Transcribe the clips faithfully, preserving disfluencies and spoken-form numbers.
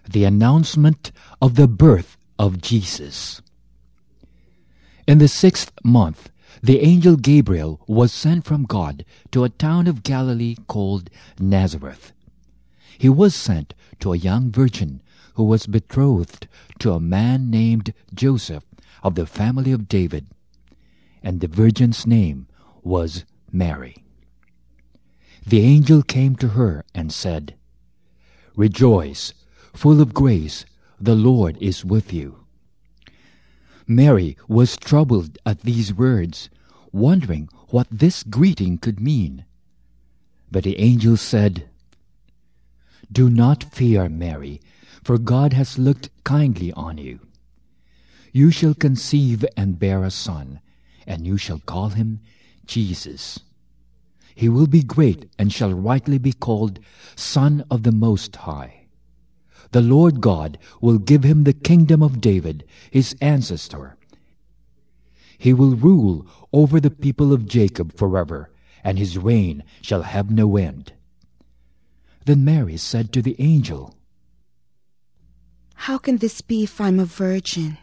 The announcement of the birth of Jesus. In the sixth month, the angel Gabriel was sent from God to a town of Galilee called Nazareth. He was sent to a young virgin who was betrothed to a man named Joseph of the family of David, and the virgin's name was Mary. The angel came to her and said, "Rejoice, full of grace, the Lord is with you." Mary was troubled at these words, wondering what this greeting could mean. But the angel said, "Do not fear, Mary, for God has looked kindly on you. You shall conceive and bear a son, and you shall call him Jesus. He will be great and shall rightly be called Son of the Most High. The Lord God will give him the kingdom of David, his ancestor. He will rule over the people of Jacob forever, and his reign shall have no end." Then Mary said to the angel, "How can this be if I'm a virgin?"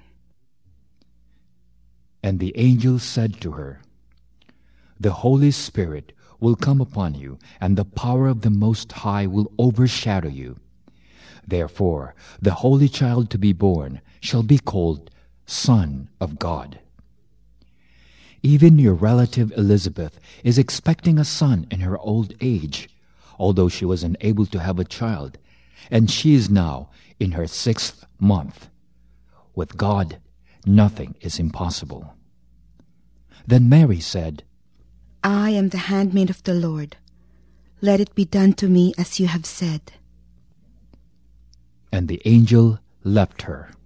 And the angel said to her, "The Holy Spirit will come upon you, and the power of the Most High will overshadow you. Therefore, the Holy Child to be born shall be called Son of God. Even your relative Elizabeth is expecting a son in her old age, although she was unable to have a child, and she is now in her sixth month. With God, nothing is impossible." Then Mary said, "I am the handmaid of the Lord. Let it be done to me as you have said." And the angel left her.